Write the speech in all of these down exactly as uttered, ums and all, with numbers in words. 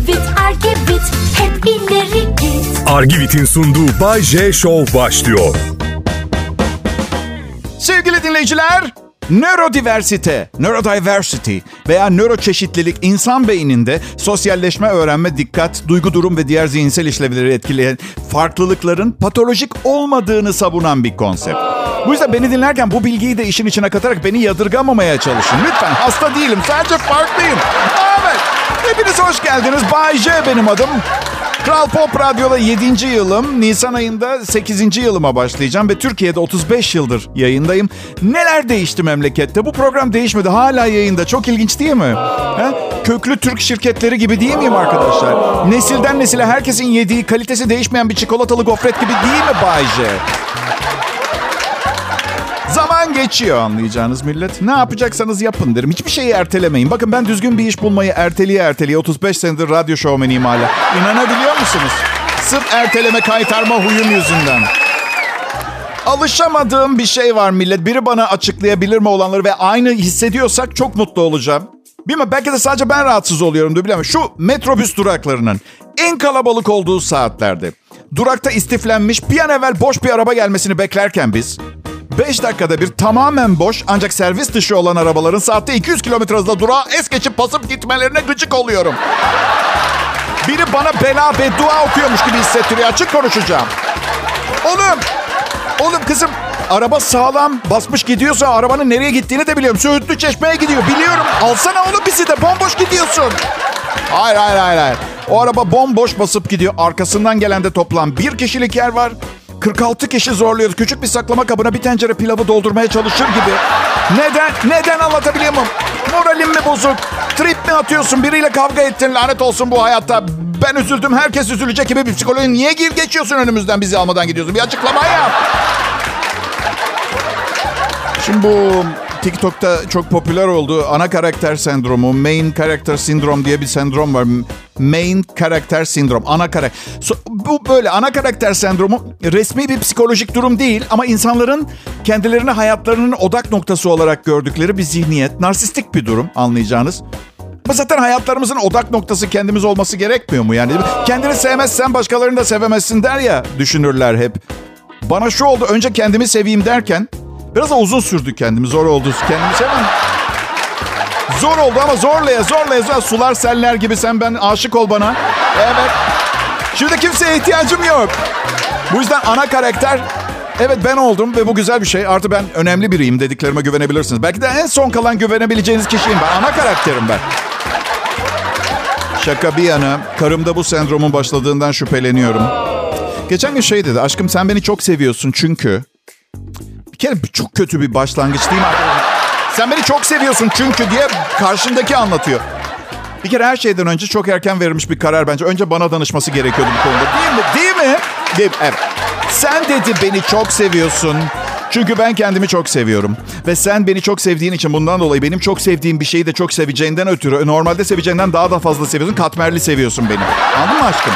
Argivit, Argivit, hep ileri git. Argivit'in sunduğu Bay J Show başlıyor. Sevgili dinleyiciler, nörodiversite, neurodiversity veya nöroçeşitlilik insan beyninde sosyalleşme, öğrenme, dikkat, duygu durum ve diğer zihinsel işlevleri etkileyen farklılıkların patolojik olmadığını savunan bir konsept. Bu yüzden beni dinlerken bu bilgiyi de işin içine katarak beni yadırgamamaya çalışın. Lütfen, hasta değilim, sadece farklıyım. Evet, hepiniz hoş geldiniz. Bay J benim adım. Kral Pop Radyo'da yedinci yılım. Nisan ayında sekizinci yılıma başlayacağım ve Türkiye'de otuz beş yıldır yayındayım. Neler değişti memlekette? Bu program değişmedi. Hala yayında. Çok ilginç değil mi? He? Köklü Türk şirketleri gibi değil miyim arkadaşlar? Nesilden nesile herkesin yediği, kalitesi değişmeyen bir çikolatalı gofret gibi değil mi Bay J? Zaman geçiyor anlayacağınız millet. Ne yapacaksanız yapın derim. Hiçbir şeyi ertelemeyin. Bakın ben düzgün bir iş bulmayı erteliye erteliye otuz beş senedir radyo şovmeniyim hala. İnanabiliyor musunuz? Sırf erteleme kaytarma huyum yüzünden. Alışamadığım bir şey var millet. Biri bana açıklayabilir mi olanları ve aynı hissediyorsak çok mutlu olacağım. Bilmem, belki de sadece ben rahatsız oluyorumdur bilemem. Şu metrobüs duraklarının en kalabalık olduğu saatlerde durakta istiflenmiş bir an evvel boş bir araba gelmesini beklerken biz beş dakikada bir tamamen boş ancak servis dışı olan arabaların saatte iki yüz kilometre hızla durağa es geçip basıp gitmelerine gıcık oluyorum. Biri bana bela beddua okuyormuş gibi hissettiriyor. Açık konuşacağım. Oğlum, oğlum kızım, araba sağlam basmış gidiyorsa arabanın nereye gittiğini de biliyorum. Söğütlü Çeşme'ye gidiyor biliyorum. Alsana oğlum bizi de, bomboş gidiyorsun. Hayır hayır hayır hayır. O araba bomboş basıp gidiyor. Arkasından gelen de toplam bir kişilik yer var. kırk altı kişi zorluyor. Küçük bir saklama kabına bir tencere pilavı doldurmaya çalışır gibi. Neden? Neden anlatabiliyor muyum? Moralim mi bozuk? Trip mi atıyorsun? Biriyle kavga ettin. Lanet olsun bu hayatta. Ben üzüldüm. Herkes üzülecek gibi bir psikoloji. Niye gir geçiyorsun önümüzden, bizi almadan gidiyorsun? Bir açıklama yap. Şimdi bu TikTok'ta çok popüler oldu. Ana karakter sendromu, main character sindrom diye bir sendrom var. Main karakter sindrom, ana karakter. So, bu böyle ana karakter sendromu resmi bir psikolojik durum değil ama insanların kendilerini hayatlarının odak noktası olarak gördükleri bir zihniyet. Narsistik bir durum anlayacağınız. Ama zaten hayatlarımızın odak noktası kendimiz olması gerekmiyor mu yani? Kendini sevmezsen başkalarını da sevemezsin der ya, düşünürler hep. Bana şu oldu, önce kendimi seveyim derken biraz da uzun sürdü kendimi, zor oldu. Kendimi sevmem. Zor oldu ama zorlaya zorlaya zorlaya sular seller gibi sen ben aşık ol bana. Evet. Şimdi kimseye ihtiyacım yok. Bu yüzden ana karakter, evet ben oldum ve bu güzel bir şey. Artı ben önemli biriyim, dediklerime güvenebilirsiniz. Belki de en son kalan güvenebileceğiniz kişiyim ben. Ana karakterim ben. Şaka bir yana, karımda bu sendromun başladığından şüpheleniyorum. Geçen gün şey dedi, aşkım sen beni çok seviyorsun çünkü... Bir kere çok kötü bir başlangıç değil mi arkadaşlar? Sen beni çok seviyorsun çünkü diye karşındaki anlatıyor. Bir kere her şeyden önce çok erken verilmiş bir karar bence. Önce bana danışması gerekiyordu bu konuda. Değil mi? Değil mi? Değil mi? Evet. Sen dedi beni çok seviyorsun. Çünkü ben kendimi çok seviyorum. Ve sen beni çok sevdiğin için bundan dolayı benim çok sevdiğim bir şeyi de çok seveceğinden ötürü normalde seveceğinden daha da fazla seviyorsun. Katmerli seviyorsun beni. Anladın mı aşkım?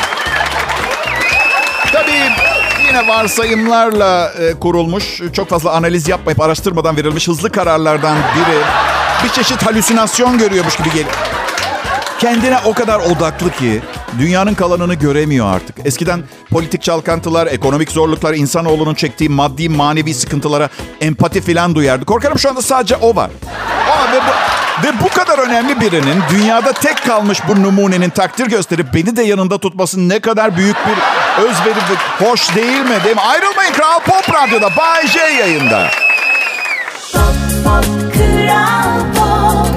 Tabii yine varsayımlarla e, kurulmuş, çok fazla analiz yapmayıp araştırmadan verilmiş hızlı kararlardan biri. Bir çeşit halüsinasyon görüyormuş gibi geliyor. Kendine o kadar odaklı ki dünyanın kalanını göremiyor artık. Eskiden politik çalkantılar, ekonomik zorluklar, insanoğlunun çektiği maddi manevi sıkıntılara empati falan duyardı. Korkarım şu anda sadece o var. Aa, ve, bu, ve bu kadar önemli birinin dünyada tek kalmış bu numunenin takdir gösterip beni de yanında tutması ne kadar büyük bir özveri ve hoş değil mi? Değil mi? Ayrılmayın, Kral Pop Radyo'da Bay J yayında. Pop, pop, Kral Pop.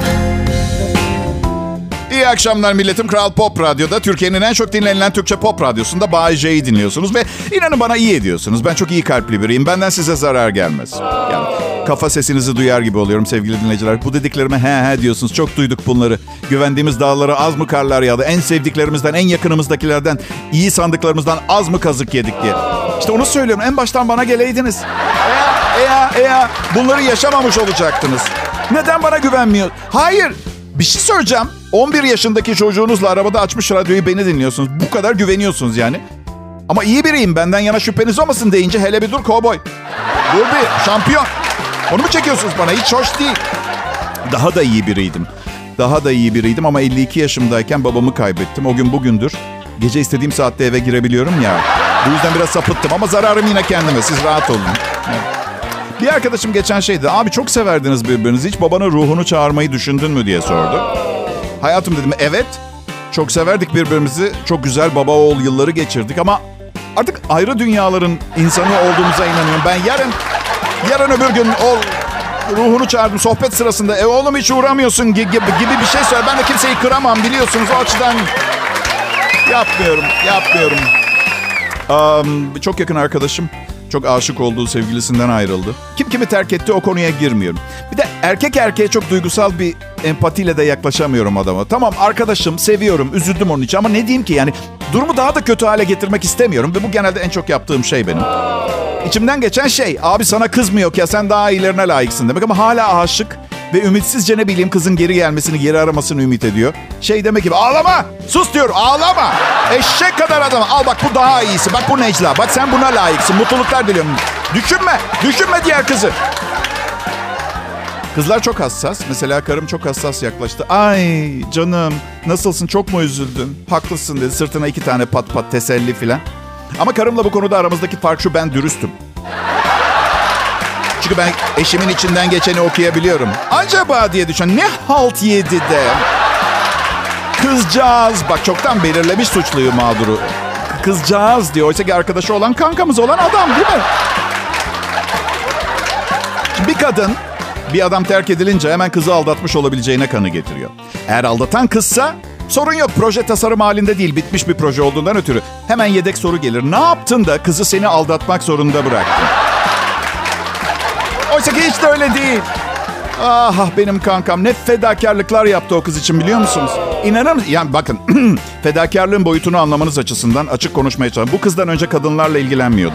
İyi akşamlar milletim. Kral Pop Radyo'da Türkiye'nin en çok dinlenilen Türkçe pop radyosunda Bay J'yi dinliyorsunuz ve inanın bana iyi ediyorsunuz. Ben çok iyi kalpli biriyim. Benden size zarar gelmez. Yani kafa sesinizi duyar gibi oluyorum sevgili dinleyiciler. Bu dediklerime he he diyorsunuz. Çok duyduk bunları. Güvendiğimiz dağlara az mı karlar yağdı? En sevdiklerimizden, en yakınımızdakilerden, iyi sandıklarımızdan az mı kazık yedik diye. İşte onu söylüyorum. En baştan bana geleydiniz. Eya, eya, eya. Bunları yaşamamış olacaktınız. Neden bana güvenmiyor? Hayır. Bir şey söyleyeceğim. on bir yaşındaki çocuğunuzla arabada açmış radyoyu, beni dinliyorsunuz. Bu kadar güveniyorsunuz yani. Ama iyi biriyim, benden yana şüpheniz olmasın deyince hele bir dur kovboy. Dur bir şampiyon. Onu mu çekiyorsunuz bana? Hiç hoş değil. Daha da iyi biriydim. daha da iyi biriydim ama elli iki yaşımdayken babamı kaybettim. O gün bugündür. Gece istediğim saatte eve girebiliyorum ya. Bu yüzden biraz sapıttım ama zararım yine kendime. Siz rahat olun. Evet. Bir arkadaşım geçen şeydi. Abi çok severdiniz birbirinizi. Hiç babanın ruhunu çağırmayı düşündün mü diye sordu. Hayatım dedim evet. Çok severdik birbirimizi. Çok güzel baba oğul yılları geçirdik ama artık ayrı dünyaların insanı olduğumuza inanıyorum. Ben yarın yarın öbür gün o ruhunu çağırdım sohbet sırasında. E oğlum hiç uğramıyorsun gibi, gibi bir şey söyle. Ben de kimseyi kıramam biliyorsunuz. O açıdan yapmıyorum, yapmıyorum. Um, çok yakın arkadaşım çok aşık olduğu sevgilisinden ayrıldı. Kim kimi terk etti o konuya girmiyorum. Bir de erkek erkeğe çok duygusal bir empatiyle de yaklaşamıyorum adama. Tamam arkadaşım, seviyorum, üzüldüm onun için ama ne diyeyim ki yani durumu daha da kötü hale getirmek istemiyorum ve bu genelde en çok yaptığım şey benim. İçimden geçen şey, abi sana kızmıyor ya sen daha iyilerine layıksın demek ama hala aşık ve ümitsizce ne bileyim kızın geri gelmesini, geri aramasını ümit ediyor. Şey demek gibi ağlama, sus diyorum ağlama. Eşek kadar adam, al bak bu daha iyisi, bak bu Necla, bak sen buna layıksın, mutluluklar diliyorum. Düşünme, düşünme diğer kızı. Kızlar çok hassas. Mesela karım çok hassas yaklaştı. Ay canım nasılsın, çok mu üzüldün? Haklısın dedi, sırtına iki tane pat pat teselli filan. Ama karımla bu konuda aramızdaki fark şu, ben dürüstüm. Çünkü ben eşimin içinden geçeni okuyabiliyorum. Acaba diye düşün, ne halt yedi de. Kızcağız, bak çoktan belirlemiş suçluyu mağduru. Kızcağız diyor. Oysa ki arkadaşı olan, kankamız olan adam değil mi? Şimdi bir kadın bir adam terk edilince hemen kızı aldatmış olabileceğine kanı getiriyor. Eğer aldatan kızsa sorun yok. Proje tasarım halinde değil, bitmiş bir proje olduğundan ötürü. Hemen yedek soru gelir. Ne yaptın da kızı seni aldatmak zorunda bıraktın? Oysa ki hiç de öyle değil. Ah benim kankam ne fedakarlıklar yaptı o kız için biliyor musunuz? İnanır mısınız? Yani bakın fedakarlığın boyutunu anlamanız açısından açık konuşmaya çalışıyorum. Bu kızdan önce kadınlarla ilgilenmiyordu.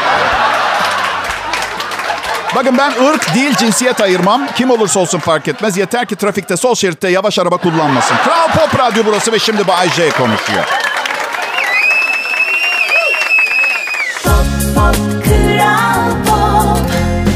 Bakın ben ırk değil cinsiyet ayırmam. Kim olursa olsun fark etmez. Yeter ki trafikte sol şeritte yavaş araba kullanmasın. Kral Pop Radyo burası ve şimdi Bay J konuşuyor. Pop, pop, Kral Pop.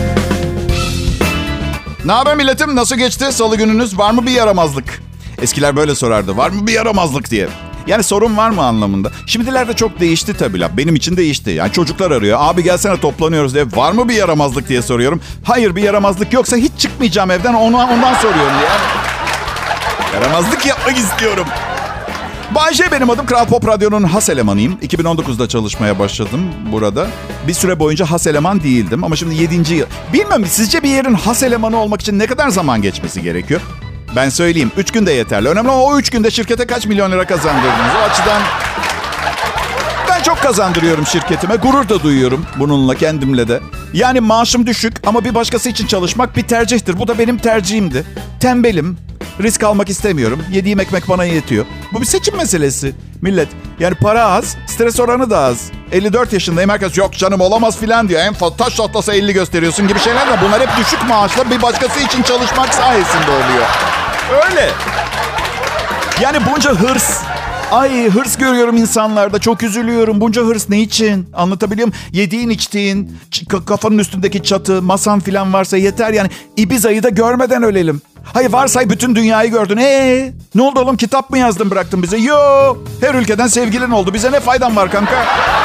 Ne haber milletim? Nasıl geçti salı gününüz? Var mı bir yaramazlık? Eskiler böyle sorardı. Var mı bir yaramazlık diye. Yani sorun var mı anlamında. Şimdilerde çok değişti tabii la. Benim için değişti. Yani çocuklar arıyor. Abi gelsene toplanıyoruz diye. Var mı bir yaramazlık diye soruyorum. Hayır bir yaramazlık yoksa hiç çıkmayacağım evden. Onu, ondan soruyorum diye. Yaramazlık yapmak istiyorum. Bay J benim adım. Kral Pop Radyo'nun has elemanıyım. iki bin on dokuzda çalışmaya başladım burada. Bir süre boyunca has eleman değildim. Ama şimdi yedinci yıl. Bilmem sizce bir yerin has elemanı olmak için ne kadar zaman geçmesi gerekiyor? Ben söyleyeyim. Üç günde yeterli. Önemli olan o üç günde şirkete kaç milyon lira kazandırdınız. O açıdan ben çok kazandırıyorum şirketime. Gurur da duyuyorum bununla, kendimle de. Yani maaşım düşük ama bir başkası için çalışmak bir tercihtir. Bu da benim tercihimdi. Tembelim. Risk almak istemiyorum. Yediğim ekmek bana yetiyor. Bu bir seçim meselesi millet. Yani para az, stres oranı da az. elli dört yaşındayım, herkes yok canım olamaz filan diyor. En fazla taş çatlasa elli gösteriyorsun gibi şeyler de. Bunlar hep düşük maaşla bir başkası için çalışmak sayesinde oluyor. Öyle. Yani bunca hırs. Ay hırs görüyorum insanlarda, çok üzülüyorum. Bunca hırs ne için? Anlatabiliyor muyum? Yediğin içtiğin, kafanın üstündeki çatı, masan filan varsa yeter yani. Ibiza'yı da görmeden ölelim. Hayır varsay bütün dünyayı gördün. Eee ne oldu oğlum, kitap mı yazdın bıraktın bize? Yo, her ülkeden sevgilin oldu. Bize ne faydan var kanka?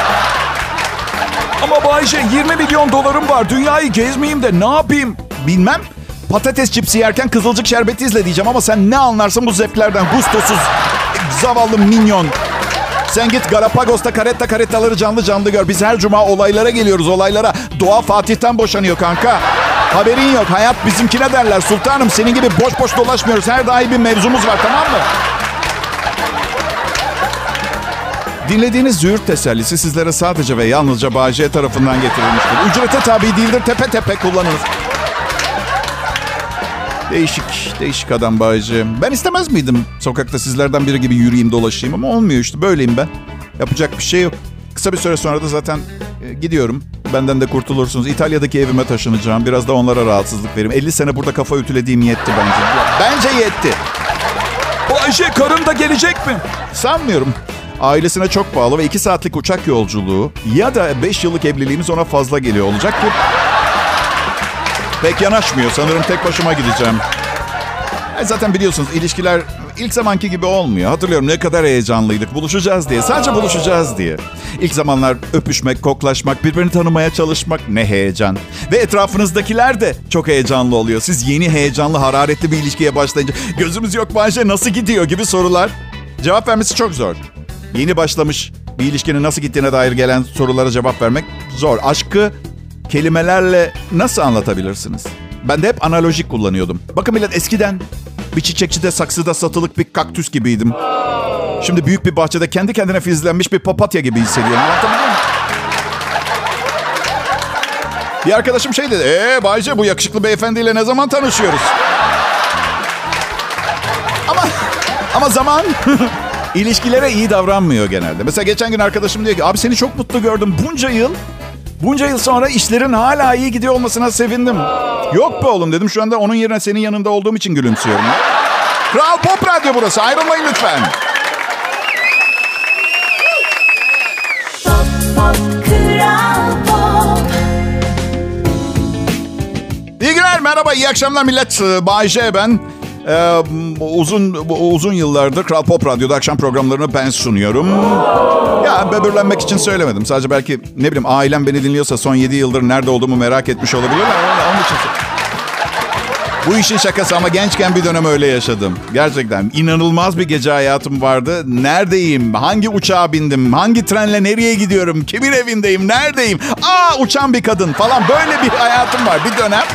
Ama Bayşe yirmi milyon dolarım var. Dünyayı gezmeyeyim de ne yapayım? Bilmem. Patates cipsi yerken Kızılcık Şerbeti izle diyeceğim ama sen ne anlarsın bu zevklerden? Gustosuz, zavallı minyon. Sen git Galapagos'ta karetta karettaları canlı canlı gör. Biz her cuma olaylara geliyoruz, olaylara. Doğa Fatih'ten boşanıyor kanka. Haberin yok. Hayat bizimkine derler. Sultanım senin gibi boş boş dolaşmıyoruz. Her daim bir mevzumuz var, tamam mı? Dinlediğiniz züğürt tesellisi sizlere sadece ve yalnızca Bay J tarafından getirilmiştir. Ücrete tabi değildir. Tepe tepe kullanınız. Değişik, değişik adam Bay J. Ben istemez miydim sokakta sizlerden biri gibi yürüyeyim, dolaşayım ama olmuyor işte. Böyleyim ben. Yapacak bir şey yok. Kısa bir süre sonra da zaten e, gidiyorum. Benden de kurtulursunuz. İtalya'daki evime taşınacağım. Biraz da onlara rahatsızlık vereyim. elli sene burada kafa ütülediğim yetti bence. Bence yetti. O Ayşe karın da gelecek mi? Sanmıyorum. Ailesine çok bağlı ve iki saatlik uçak yolculuğu ya da beş yıllık evliliğimiz ona fazla geliyor olacak ki. Pek yanaşmıyor. Sanırım tek başıma gideceğim. E zaten biliyorsunuz ilişkiler ilk zamanki gibi olmuyor. Hatırlıyorum ne kadar heyecanlıydık buluşacağız diye. Sadece buluşacağız diye. İlk zamanlar öpüşmek, koklaşmak, birbirini tanımaya çalışmak ne heyecan. Ve etrafınızdakiler de çok heyecanlı oluyor. Siz yeni heyecanlı, hararetli bir ilişkiye başlayınca gözümüz yok Bayce nasıl gidiyor gibi sorular. Cevap vermesi çok zor. Yeni başlamış bir ilişkinin nasıl gittiğine dair gelen sorulara cevap vermek zor. Aşkı kelimelerle nasıl anlatabilirsiniz? Ben de hep analojik kullanıyordum. Bakın millet eskiden bir çiçekçide saksıda satılık bir kaktüs gibiydim. Şimdi büyük bir bahçede kendi kendine filizlenmiş bir papatya gibi hissediyorum. Anlatabiliyor muyum? Bir arkadaşım şey dedi. Eee Bayce bu yakışıklı beyefendiyle ne zaman tanışıyoruz? Ama ama zaman ilişkilere iyi davranmıyor genelde. Mesela geçen gün arkadaşım diyor ki abi seni çok mutlu gördüm. Bunca yıl Bunca yıl sonra işlerin hala iyi gidiyor olmasına sevindim. Yok be oğlum dedim. Şu anda onun yerine senin yanında olduğum için gülümsüyorum. Kral Pop Radyo burası. Ayrılmayın lütfen. Pop, pop, Kral Pop. İyi günler, merhaba, iyi akşamlar millet. Bay J ben. Ee, uzun uzun yıllardır Kral Pop Radyo'da akşam programlarını ben sunuyorum. Ya böbürlenmek için söylemedim. Sadece belki ne bileyim ailem beni dinliyorsa son yedi yıldır nerede olduğumu merak etmiş olabilirler. Onun için. Bu işin şakası ama gençken bir dönem öyle yaşadım. Gerçekten inanılmaz bir gece hayatım vardı. Neredeyim? Hangi uçağa bindim? Hangi trenle nereye gidiyorum? Kimin evindeyim? Neredeyim? Aa uçan bir kadın falan. Böyle bir hayatım var bir dönem.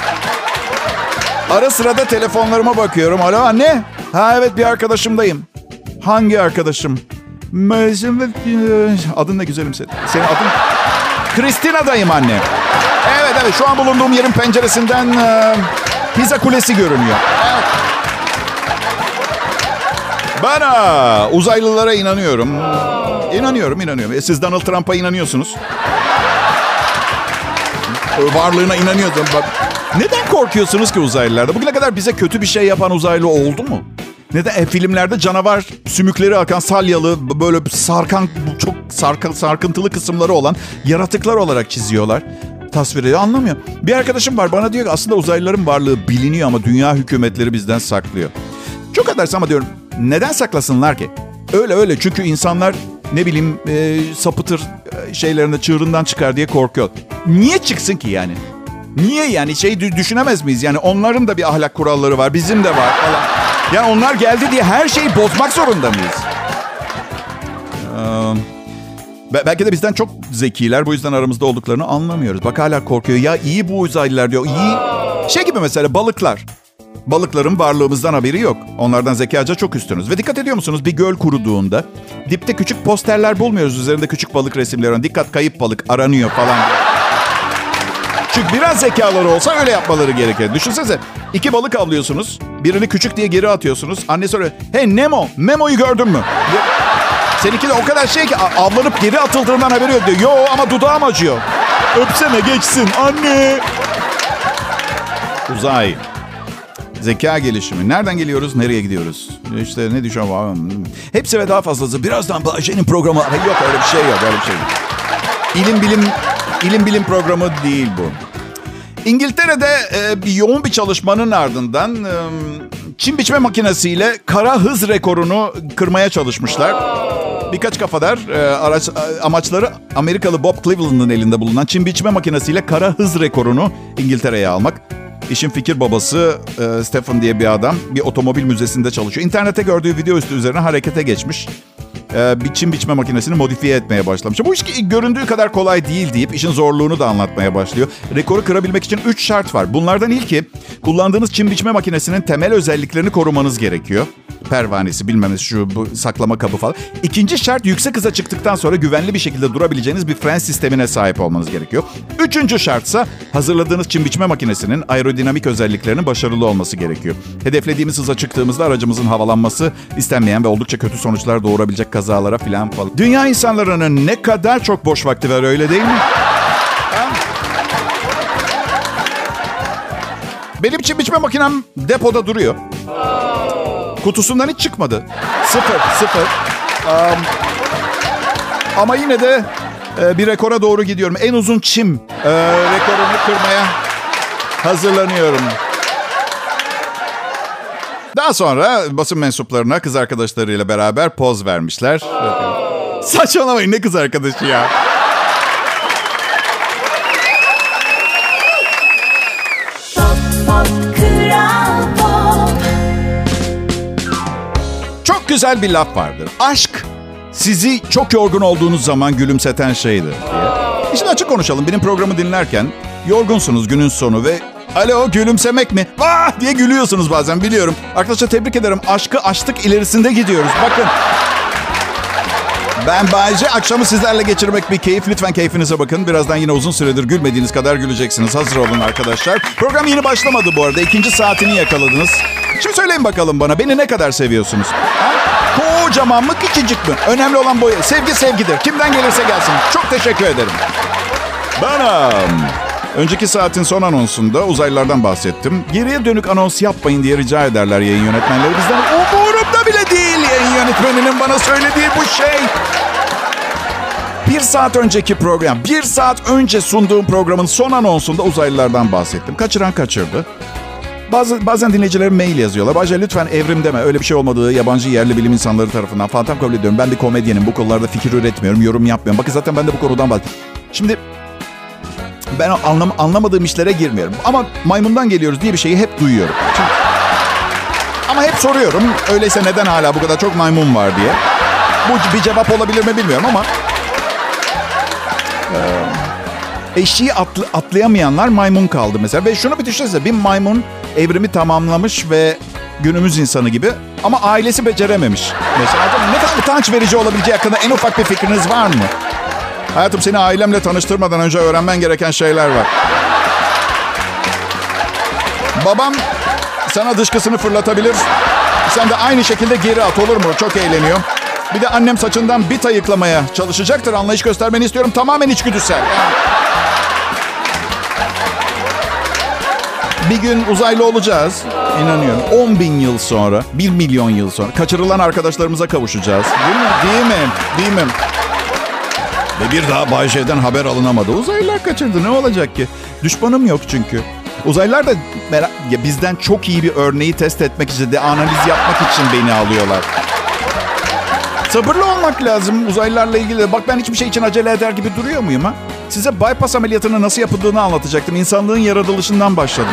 Ara sırada telefonlarıma bakıyorum. Alo anne. Ha evet bir arkadaşımdayım. Hangi arkadaşım? Adın ne güzelim senin? Senin adın? Kristina'dayım anne. Evet evet şu an bulunduğum yerin penceresinden e, Pisa Kulesi görünüyor. Evet. Ben ha, uzaylılara inanıyorum. İnanıyorum, inanıyorum. E, siz Donald Trump'a inanıyorsunuz. Varlığına inanıyordum. Neden korkuyorsunuz ki uzaylılarda? Bugüne kadar bize kötü bir şey yapan uzaylı oldu mu? Neden? E, filmlerde canavar, sümükleri akan, salyalı, böyle sarkan, çok sarkın, sarkıntılı kısımları olan yaratıklar olarak çiziyorlar. Tasvir ediyor. Anlamıyorum. Bir arkadaşım var bana diyor ki aslında uzaylıların varlığı biliniyor ama dünya hükümetleri bizden saklıyor. Çok edersin ama diyorum neden saklasınlar ki? Öyle öyle çünkü insanlar ne bileyim e, sapıtır şeylerinde çığırından çıkar diye korkuyor. Niye çıksın ki yani? Niye yani şey düşünemez miyiz? Yani onların da bir ahlak kuralları var, bizim de var falan. Yani onlar geldi diye her şeyi bozmak zorunda mıyız? Ee, belki de bizden çok zekiler, bu yüzden aramızda olduklarını anlamıyoruz. Bak hala korkuyor. Ya iyi bu uzaylılar diyor. İyi. Şey gibi mesela balıklar. Balıkların varlığımızdan haberi yok. Onlardan zekaca çok üstünüz. Ve dikkat ediyor musunuz? Bir göl kuruduğunda dipte küçük posterler bulmuyoruz. Üzerinde küçük balık resimleri var. Dikkat kayıp balık aranıyor falan. Çünkü biraz zekaları olsa öyle yapmaları gerekir. Düşünsenize iki balık avlıyorsunuz. Birini küçük diye geri atıyorsunuz. Anne soruyor. Hey Nemo, Memo'yu gördün mü? Seninki de o kadar şey ki avlanıp geri atıldığından haberi yok diyor. Yo ama dudağım acıyor. Öpsene geçsin anne. Uzay. Zeka gelişimi. Nereden geliyoruz, nereye gidiyoruz? İşte ne düşünüyorum? Hepsi ve daha fazlası. Birazdan Bahçe'nin programı. Yok öyle bir şey yok, öyle bir şey yok. İlim bilim, ilim bilim programı değil bu. İngiltere'de e, bir yoğun bir çalışmanın ardından e, çim biçme makinesiyle kara hız rekorunu kırmaya çalışmışlar. Birkaç kafadar e, araç, amaçları Amerikalı Bob Cleveland'ın elinde bulunan çim biçme makinesiyle kara hız rekorunu İngiltere'ye almak. İşin fikir babası e, Stephen diye bir adam bir otomobil müzesinde çalışıyor. İnternette gördüğü video üstü üzerine harekete geçmiş. E, bir çim biçme makinesini modifiye etmeye başlamış. Bu iş göründüğü kadar kolay değil deyip işin zorluğunu da anlatmaya başlıyor. Rekoru kırabilmek için üç şart var. Bunlardan ilki kullandığınız çim biçme makinesinin temel özelliklerini korumanız gerekiyor. Pervanesi, bilmem şu bu saklama kabı falan. İkinci şart yüksek hıza çıktıktan sonra güvenli bir şekilde durabileceğiniz bir fren sistemine sahip olmanız gerekiyor. Üçüncü şartsa hazırladığınız çim biçme makinesinin aerodinamik özelliklerinin başarılı olması gerekiyor. Hedeflediğimiz hıza çıktığımızda aracımızın havalanması istenmeyen ve oldukça kötü sonuçlar doğurabilecek kazalara falan falan. Dünya insanlarının ne kadar çok boş vakti var öyle değil mi? Ha? Benim çim biçme makinem depoda duruyor. Kutusundan hiç çıkmadı. Sıfır, sıfır. Um, ama yine de e, bir rekora doğru gidiyorum. En uzun çim e, rekorunu kırmaya hazırlanıyorum. Daha sonra basın mensuplarına kız arkadaşlarıyla beraber poz vermişler. Saçmalamayın, ne kız arkadaşı ya? Çok güzel bir laf vardır. Aşk sizi çok yorgun olduğunuz zaman gülümseten şeydir diye. İşte açık konuşalım. Benim programı dinlerken yorgunsunuz günün sonu ve alo gülümsemek mi? Vah diye gülüyorsunuz bazen, biliyorum. Arkadaşlar tebrik ederim. Aşkı aştık ilerisinde gidiyoruz. Bakın. Ben Bayce. Akşamı sizlerle geçirmek bir keyif. Lütfen keyfinize bakın. Birazdan yine uzun süredir gülmediğiniz kadar güleceksiniz. Hazır olun arkadaşlar. Program yeni başlamadı bu arada. İkinci saatini yakaladınız. Şimdi söyleyin bakalım bana. Beni ne kadar seviyorsunuz? Ha? Kocaman mı, küçücük mü? Önemli olan boyu. Sevgi sevgidir. Kimden gelirse gelsin. Çok teşekkür ederim. Benim. Önceki saatin son anonsunda uzaylılardan bahsettim. Geriye dönük anons yapmayın diye rica ederler yayın yönetmenleri bizden. Umurumda bile değil yayın yönetmeninin bana söylediği bu şey. Bir saat önceki program, bir saat önce sunduğum programın son anonsunda uzaylılardan bahsettim. Kaçıran kaçırdı. Bazı, bazen dinleyicilerim mail yazıyorlar. Bayce lütfen evrim deme. Öyle bir şey olmadığı yabancı yerli bilim insanları tarafından falan tam kabul ediyorum. Ben bir komedyenim. Bu konularda fikir üretmiyorum, yorum yapmıyorum. Bakın zaten ben de bu konudan bahsediyorum. Şimdi ben anlam anlamadığım işlere girmiyorum. Ama maymundan geliyoruz diye bir şeyi hep duyuyorum. Şimdi, ama hep soruyorum. Öyleyse neden hala bu kadar çok maymun var diye. Bu bir cevap olabilir mi bilmiyorum ama... Ee, eşiği atlı, atlayamayanlar maymun kaldı mesela. Ve şunu bir düşünsenize. Bir maymun evrimi tamamlamış ve günümüz insanı gibi. Ama ailesi becerememiş. Mesela ne kadar utanç verici olabileceği hakkında en ufak bir fikriniz var mı? Hayatım, seni ailemle tanıştırmadan önce öğrenmen gereken şeyler var. Babam sana dışkısını fırlatabilir. Sen de aynı şekilde geri at, olur mu? Çok eğleniyor. Bir de annem saçından bit ayıklamaya çalışacaktır. Anlayış göstermeni istiyorum. Tamamen içgüdüsel. Bir gün uzaylı olacağız. İnanıyorum. on bin yıl sonra, bir milyon yıl sonra kaçırılan arkadaşlarımıza kavuşacağız. Değil mi? Değil mi? Değil mi? Ve bir daha Bay J'den haber alınamadı. Uzaylılar kaçırdı. Ne olacak ki? Düşmanım yok çünkü. Uzaylılar da merak, ya bizden çok iyi bir örneği test etmek için de analiz yapmak için beni alıyorlar. Sabırlı olmak lazım uzaylılarla ilgili. Bak ben hiçbir şey için acele eder gibi duruyor muyum ha? Size bypass ameliyatının nasıl yapıldığını anlatacaktım. İnsanlığın yaratılışından başladım.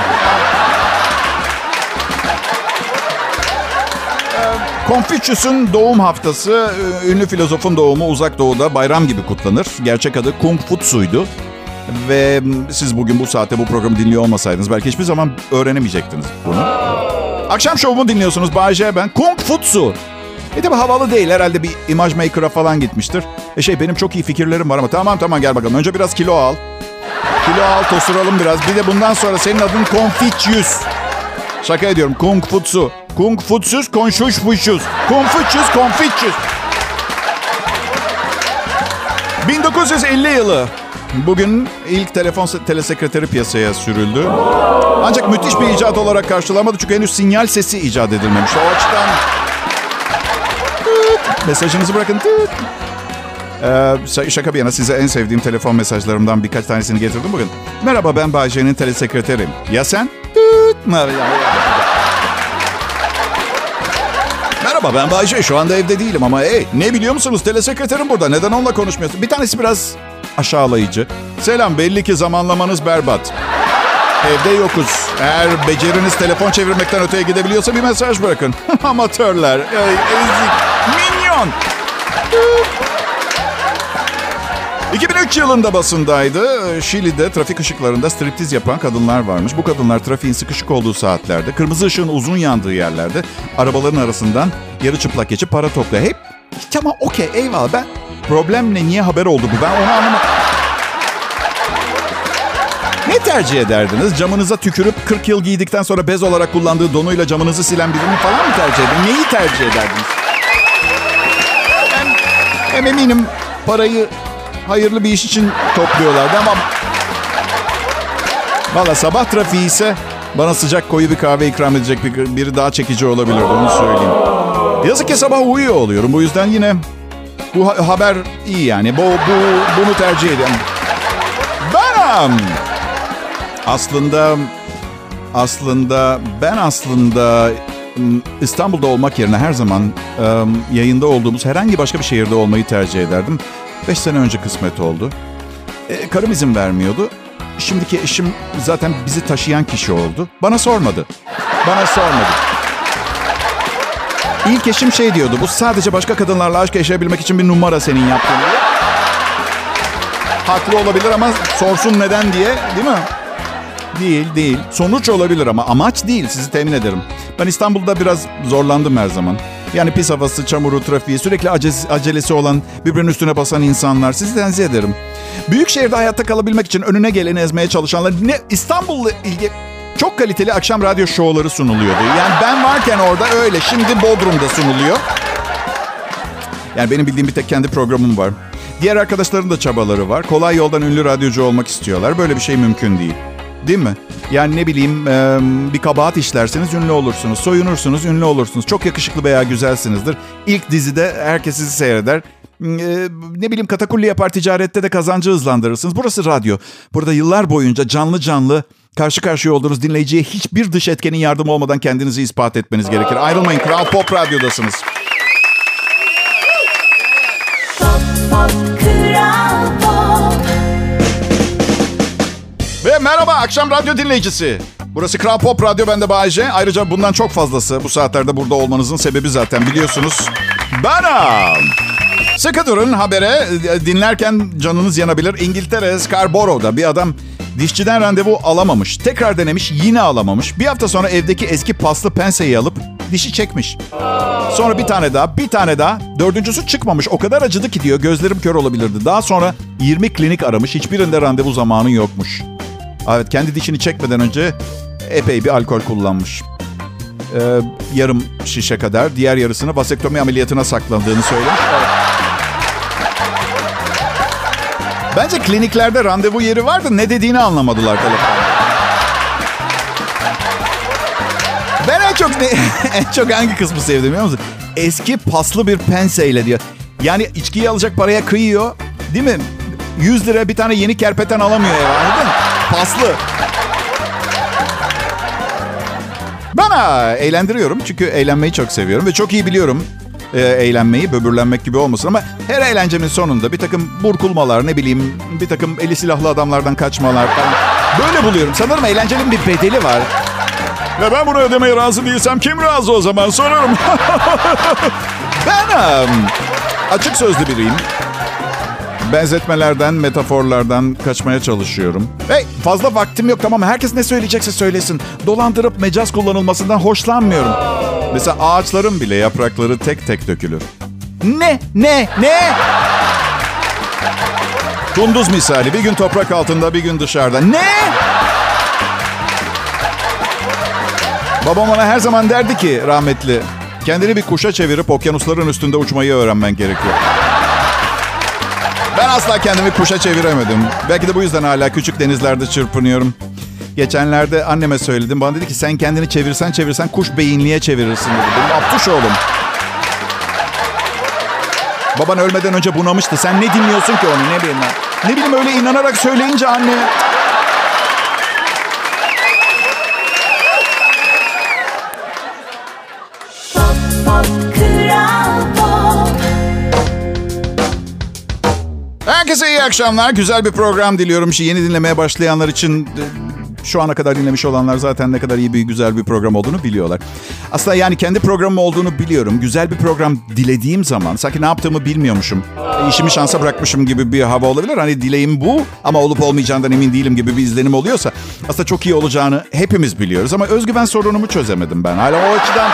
Confucius'un doğum haftası, ünlü filozofun doğumu Uzak Doğu'da bayram gibi kutlanır. Gerçek adı Kung Futsu'ydu. Ve siz bugün bu saatte bu programı dinliyor olmasaydınız belki hiçbir zaman öğrenemeyecektiniz bunu. Akşam şovumu dinliyorsunuz. Bay J ben. Kung Futsu. E tabi havalı değil. Herhalde bir imaj maker'a falan gitmiştir. E şey benim çok iyi fikirlerim var ama tamam tamam gel bakalım. Önce biraz kilo al. Kilo al, tosuralım biraz. Bir de bundan sonra senin adın Confucius. Şaka ediyorum. Kung Futsu. Kung Futsus, Confucius. Confucius, Confucius. bin dokuz yüz elli yılı. Bugün ilk telefon telesekreteri piyasaya sürüldü. Ancak müthiş bir icat olarak karşılanmadı. Çünkü henüz sinyal sesi icat edilmemişti. O açıdan... Mesajınızı bırakın. Ee, şaka bir yana size en sevdiğim telefon mesajlarımdan birkaç tanesini getirdim bugün. Merhaba, ben Bay J'nin telesekreteriyim. Ya sen? Merhaba, ben Bay J. Şu anda evde değilim ama hey, ne biliyor musunuz? Telesekreterim burada. Neden onunla konuşmuyorsun? Bir tanesi biraz aşağılayıcı. Selam, belli ki zamanlamanız berbat. Evde yokuz. Eğer beceriniz telefon çevirmekten öteye gidebiliyorsa bir mesaj bırakın. Amatörler. Ey, ezik. Minyon. iki bin üç yılında basındaydı. Şili'de trafik ışıklarında striptiz yapan kadınlar varmış. Bu kadınlar trafiğin sıkışık olduğu saatlerde, kırmızı ışığın uzun yandığı yerlerde arabaların arasından yarı çıplak geçip para topluyor. Hep tamam, okey, eyvallah. Ben problem ne, niye haber oldu bu? Ben onu anlamadım. Ne tercih ederdiniz? Camınıza tükürüp kırk yıl giydikten sonra bez olarak kullandığı donuyla camınızı silen birini falan mı tercih ederdiniz? Neyi tercih ederdiniz? Hem, hem eminim parayı hayırlı bir iş için topluyorlardı ama... Valla sabah trafiği ise bana sıcak koyu bir kahve ikram edecek bir, biri daha çekici olabilir, onu söyleyeyim. Yazık ki sabah uyuyor oluyorum. Bu yüzden yine bu ha- haber iyi yani. Bu, bu bunu tercih ediyorum. Benim. Aslında aslında ben aslında İstanbul'da olmak yerine her zaman yayında olduğumuz herhangi başka bir şehirde olmayı tercih ederdim. Beş sene önce kısmet oldu. E, karım izin vermiyordu. Şimdiki eşim zaten bizi taşıyan kişi oldu. Bana sormadı. Bana sormadı. İlk eşim şey diyordu. Bu sadece başka kadınlarla aşk yaşayabilmek için bir numara senin yaptığın. Haklı olabilir ama sorsun neden diye, değil mi? Değil, değil. Sonuç olabilir ama amaç değil, sizi temin ederim. Ben İstanbul'da biraz zorlandım her zaman. Yani pis havası, çamuru, trafiği, sürekli acelesi, acelesi olan, birbirinin üstüne basan insanlar. Sizi tenzih ederim. Büyük şehirde hayatta kalabilmek için önüne geleni ezmeye çalışanlar... Ne, İstanbul'la ilgili çok kaliteli akşam radyo şovları sunuluyordu. Yani ben varken orada öyle. Şimdi Bodrum'da sunuluyor. Yani benim bildiğim bir tek kendi programım var. Diğer arkadaşların da çabaları var. Kolay yoldan ünlü radyocu olmak istiyorlar. Böyle bir şey mümkün değil. Değil mi? Yani ne bileyim bir kabahat işlerseniz ünlü olursunuz. Soyunursunuz, ünlü olursunuz. Çok yakışıklı veya güzelsinizdir. İlk dizide herkes sizi seyreder. Ne bileyim katakulli yapar, ticarette de kazancı hızlandırırsınız. Burası radyo. Burada yıllar boyunca canlı canlı karşı karşıya olduğunuz dinleyiciye hiçbir dış etkenin yardımı olmadan kendinizi ispat etmeniz gerekir. Ayrılmayın. Kral Pop Radyo'dasınız. Ve merhaba akşam radyo dinleyicisi. Burası Kral Pop Radyo, ben de Bay J. Ayrıca bundan çok fazlası. Bu saatlerde burada olmanızın sebebi zaten biliyorsunuz. Benim. Sıkı durun, habere dinlerken canınız yanabilir. İngiltere Scarborough'da bir adam dişçiden randevu alamamış. Tekrar denemiş, yine alamamış. Bir hafta sonra evdeki eski paslı penseyi alıp dişi çekmiş. Sonra bir tane daha, bir tane daha. Dördüncüsü çıkmamış. O kadar acıdı ki diyor, gözlerim kör olabilirdi. Daha sonra yirmi klinik aramış. Hiçbirinde randevu zamanı yokmuş. Evet, kendi dişini çekmeden önce epey bir alkol kullanmış. Ee, yarım şişe kadar. Diğer yarısını vasektomi ameliyatına saklandığını söylemiş. Evet. Bence kliniklerde randevu yeri vardı. Ne dediğini anlamadılar telefonda. Ben en çok ne, en çok hangi kısmı sevdim biliyor musun? Eski paslı bir penseyle diyor. Yani içkiyi alacak paraya kıyıyor. Değil mi? yüz lira bir tane yeni kerpeten alamıyor ya. Anladın mı? Paslı. Bana eğlendiriyorum çünkü eğlenmeyi çok seviyorum ve çok iyi biliyorum e, eğlenmeyi, böbürlenmek gibi olmasın ama her eğlencemin sonunda bir takım burkulmalar, ne bileyim bir takım eli silahlı adamlardan kaçmalar falan böyle buluyorum. Sanırım eğlencenin bir bedeli var. Ve ben bunu ödemeye razı değilsem kim razı o zaman sorarım. Ben um, açık sözlü biriyim. Benzetmelerden, metaforlardan kaçmaya çalışıyorum. Hey, fazla vaktim yok, tamam mı? Herkes ne söyleyecekse söylesin. Dolandırıp mecaz kullanılmasından hoşlanmıyorum. Mesela ağaçların bile yaprakları tek tek dökülür. Ne? Ne? Ne? Kunduz misali. Bir gün toprak altında, bir gün dışarıda. Ne? Babam bana her zaman derdi ki rahmetli, kendini bir kuşa çevirip okyanusların üstünde uçmayı öğrenmen gerekiyor. Ben asla kendimi kuşa çeviremedim. Belki de bu yüzden hala küçük denizlerde çırpınıyorum. Geçenlerde anneme söyledim. Bana dedi ki sen kendini çevirsen çevirsen kuş beyinliğe çevirirsin dedi. Benim aptuş oğlum. Baban ölmeden önce bunamıştı. Sen ne dinliyorsun ki onu, ne bileyim ben. Ne bileyim öyle inanarak söyleyince anne. Herkese iyi akşamlar. Güzel bir program diliyorum. Yeni dinlemeye başlayanlar için, şu ana kadar dinlemiş olanlar zaten ne kadar iyi bir güzel bir program olduğunu biliyorlar. Aslında yani kendi programım olduğunu biliyorum. Güzel bir program dilediğim zaman sanki ne yaptığımı bilmiyormuşum. İşimi şansa bırakmışım gibi bir hava olabilir. Hani dileğim bu ama olup olmayacağından emin değilim gibi bir izlenim oluyorsa aslında çok iyi olacağını hepimiz biliyoruz. Ama özgüven sorunumu çözemedim ben. Hala o açıdan...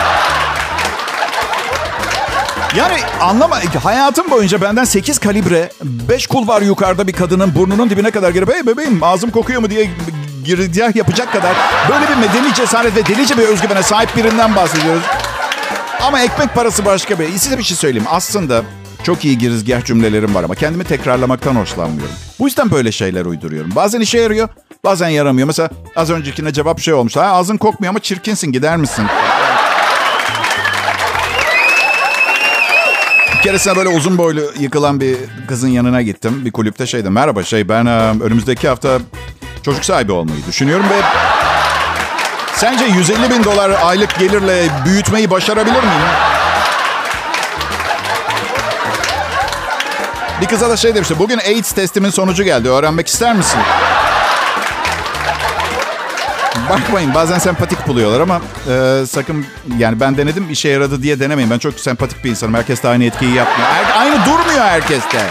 Yani anlama, hayatım boyunca benden sekiz kalibre, beş kulvar yukarıda bir kadının burnunun dibine kadar girip hey bebeğim ağzım kokuyor mu diye girizgah yapacak kadar böyle bir medeni cesaret ve delice bir özgüvene sahip birinden bahsediyoruz. Ama ekmek parası başka bir. Size bir şey söyleyeyim. Aslında çok iyi girizgah cümlelerim var ama kendimi tekrarlamaktan hoşlanmıyorum. Bu yüzden böyle şeyler uyduruyorum. Bazen işe yarıyor, bazen yaramıyor. Mesela az öncekine cevap şey olmuş. Ha, ağzın kokmuyor ama çirkinsin, gider misin? Bir keresinde böyle uzun boylu yıkılan bir kızın yanına gittim. Bir kulüpte şeydi. Merhaba şey ben önümüzdeki hafta çocuk sahibi olmayı düşünüyorum ve Sence yüz elli bin dolar aylık gelirle büyütmeyi başarabilir miyim? Bir kıza da şey demişti. Bugün AIDS testimin sonucu geldi. Öğrenmek ister misin? Bakmayın, bazen sempatik buluyorlar ama e, sakın, yani ben denedim, işe yaradı diye denemeyin. Ben çok sempatik bir insanım. Herkes de aynı etkiyi yapmıyor. Her, aynı durmuyor herkeste.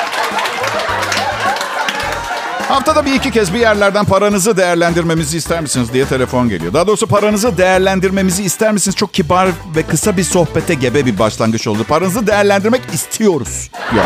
Haftada bir iki kez bir yerlerden paranızı değerlendirmemizi ister misiniz diye telefon geliyor. Daha doğrusu paranızı değerlendirmemizi ister misiniz? Çok kibar ve kısa bir sohbete gebe bir başlangıç oldu. Paranızı değerlendirmek istiyoruz. Yok.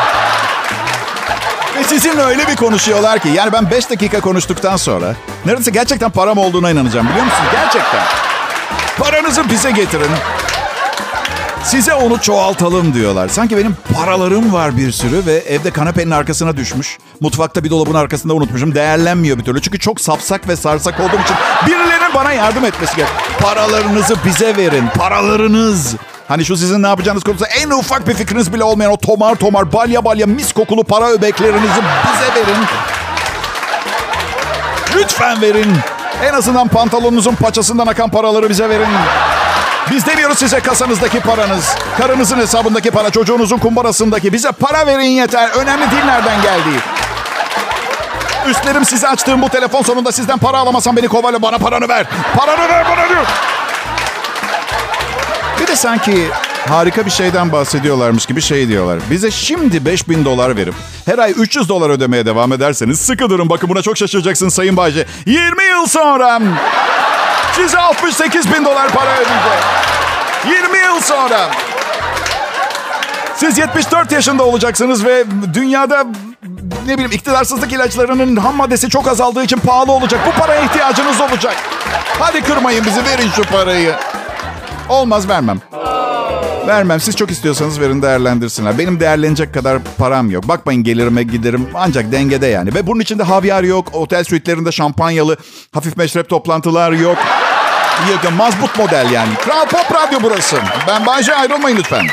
Ve sizinle öyle bir konuşuyorlar ki, yani ben beş dakika konuştuktan sonra neredeyse gerçekten param olduğuna inanacağım, biliyor musunuz? Gerçekten. Paranızı bize getirin. Size onu çoğaltalım diyorlar. Sanki benim paralarım var bir sürü ve evde kanepenin arkasına düşmüş. Mutfakta bir dolabın arkasında unutmuşum. Değerlenmiyor bir türlü. Çünkü çok sapsak ve sarsak olduğum için birilerinin bana yardım etmesi gerek. Paralarınızı bize verin. Paralarınız. Hani şu sizin ne yapacağınız konusunda en ufak bir fikriniz bile olmayan o tomar tomar, balya balya, mis kokulu para öbeklerinizi bize verin. Lütfen verin. En azından pantolonunuzun paçasından akan paraları bize verin. Biz demiyoruz size kasanızdaki paranız, karınızın hesabındaki para, çocuğunuzun kumbarasındaki. Bize para verin yeter. Önemli değil nereden geldiği. Üstlerim, size açtığım bu telefon sonunda sizden para alamazsam beni kovalıyor. Bana paranı ver. Paranı ver bana diyor. Bir de sanki harika bir şeyden bahsediyorlarmış gibi şey diyorlar. Bize şimdi beş bin dolar verip her ay üç yüz dolar ödemeye devam ederseniz sıkı durun. Bakın buna çok şaşıracaksın Sayın Bayce. yirmi yıl sonra size altmış sekiz bin dolar para ödeyecek. yirmi yıl sonra. Siz yetmiş dört yaşında olacaksınız ve dünyada ne bileyim iktidarsızlık ilaçlarının ham maddesi çok azaldığı için pahalı olacak. Bu paraya ihtiyacınız olacak. Hadi kırmayın bizi, verin şu parayı. Olmaz, vermem. Vermem. Siz çok istiyorsanız verin, değerlendirsinler. Benim değerlenecek kadar param yok. Bakmayın gelirime giderim ancak dengede yani. Ve bunun içinde havyar yok. Otel suite'lerinde şampanyalı hafif meşrep toplantılar yok. Yok, mazbut model yani. Kral Pop Radyo burası. Ben Bayce, ayrılmayın lütfen.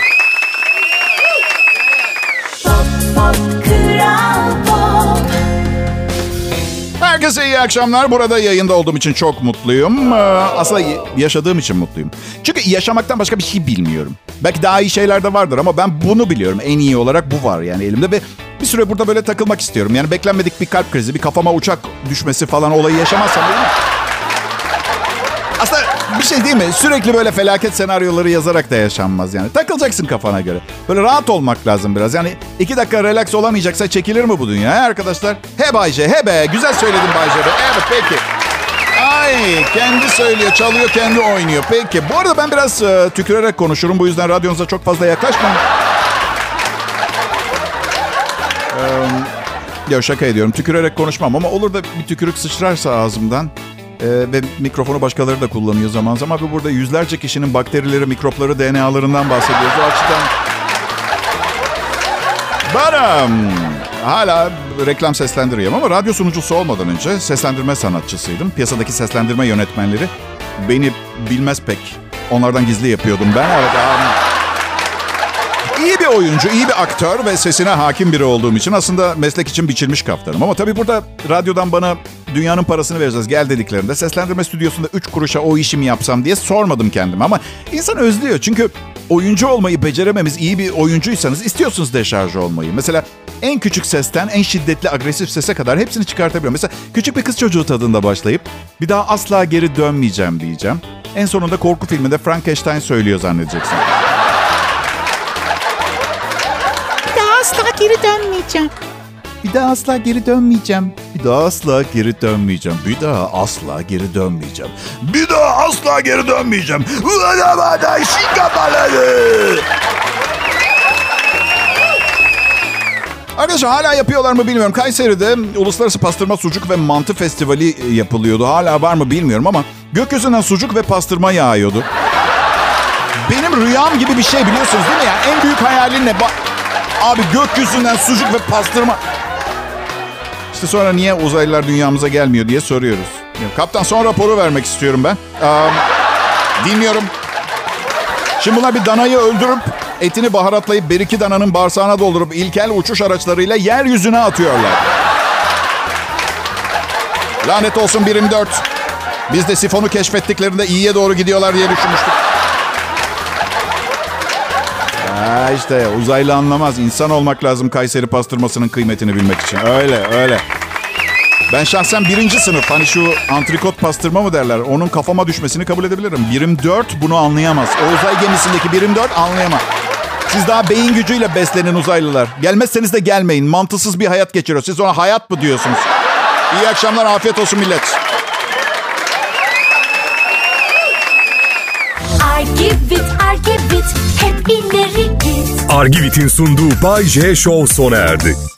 Pop, pop, Kral Pop. Herkese iyi akşamlar. Burada yayında olduğum için çok mutluyum. Aslında yaşadığım için mutluyum. Çünkü yaşamaktan başka bir şey bilmiyorum. Belki daha iyi şeyler de vardır ama ben bunu biliyorum. En iyi olarak bu var yani elimde ve bir süre burada böyle takılmak istiyorum. Yani beklenmedik bir kalp krizi, bir kafama uçak düşmesi falan olayı yaşamazsam değil mi? Aslında bir şey değil mi? Sürekli böyle felaket senaryoları yazarak da yaşanmaz yani. Takılacaksın kafana göre. Böyle rahat olmak lazım biraz. Yani iki dakika relax olamayacaksa çekilir mi bu dünya he arkadaşlar? He Bayce, he be. Güzel söyledin Bayce be. Evet, peki. Ay, kendi söylüyor, çalıyor, kendi oynuyor. Peki. Bu arada ben biraz e, tükürerek konuşurum. Bu yüzden radyonuza çok fazla yaklaşmayın. Ee, ya şaka ediyorum. Tükürerek konuşmam ama olur da bir tükürük sıçrarsa ağzımdan... Ee, ve mikrofonu başkaları da kullanıyor zaman zaman. Ve burada yüzlerce kişinin bakterileri, mikropları, D N A'larından bahsediyoruz. O açıdan... Ben um, hala reklam seslendiriyorum ama radyo sunucusu olmadan önce seslendirme sanatçısıydım. Piyasadaki seslendirme yönetmenleri beni bilmez pek. Onlardan gizli yapıyordum ben. Evet, um, İyi bir oyuncu, iyi bir aktör ve sesine hakim biri olduğum için aslında meslek için biçilmiş kaftanım. Ama tabii burada radyodan bana dünyanın parasını vereceğiz gel dediklerinde seslendirme stüdyosunda üç kuruşa o işi mi yapsam diye sormadım kendime. Ama insan özlüyor çünkü oyuncu olmayı becerememiz, iyi bir oyuncuysanız istiyorsunuz deşarj olmayı. Mesela en küçük sesten en şiddetli agresif sese kadar hepsini çıkartabiliyorum. Mesela küçük bir kız çocuğu tadında başlayıp bir daha asla geri dönmeyeceğim diyeceğim. En sonunda korku filminde Frankenstein söylüyor zannedeceksin. Asla geri dönmeyeceğim. Bir daha asla geri dönmeyeceğim. Bir daha asla geri dönmeyeceğim. Bir daha asla geri dönmeyeceğim. Bir daha asla geri dönmeyeceğim. Arkadaşlar hala yapıyorlar mı bilmiyorum. Kayseri'de Uluslararası Pastırma Sucuk ve Mantı Festivali yapılıyordu. Hala var mı bilmiyorum ama gökyüzünden sucuk ve pastırma yağıyordu. Benim rüyam gibi bir şey biliyorsunuz değil mi ya? En büyük hayalin ne? Ba- Abi gökyüzünden sucuk ve pastırma. İşte sonra niye uzaylılar dünyamıza gelmiyor diye soruyoruz. Kaptan son raporu vermek istiyorum ben. Ee, dinliyorum. Şimdi bunlar bir danayı öldürüp etini baharatlayıp bir iki dananın bağırsağına doldurup ilkel uçuş araçlarıyla yeryüzüne atıyorlar. Lanet olsun birim dört. Biz de sifonu keşfettiklerinde iyiye doğru gidiyorlar diye düşünmüştük. Ha işte uzaylı anlamaz. İnsan olmak lazım Kayseri pastırmasının kıymetini bilmek için. Öyle öyle. Ben şahsen birinci sınıf, hani şu antrikot pastırma mı derler, onun kafama düşmesini kabul edebilirim. Birim dört bunu anlayamaz. O uzay gemisindeki birim dört anlayamaz. Siz daha beyin gücüyle beslenin uzaylılar. Gelmezseniz de gelmeyin. Mantısız bir hayat geçiriyor. Siz ona hayat mı diyorsunuz? İyi akşamlar, afiyet olsun millet. Argivit, Argivit, hep ileri git. Argivit'in sunduğu Bay J Show sona erdi.